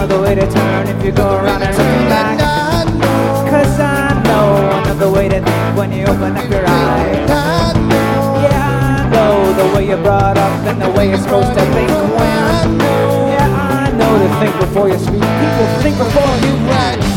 another way to turn if you go around and turn back. Cause I know another way to think when you open up your eyes. Yeah, I know the way you're brought up and the way you're supposed to think when. Yeah, I know to think before you speak. People think before you write.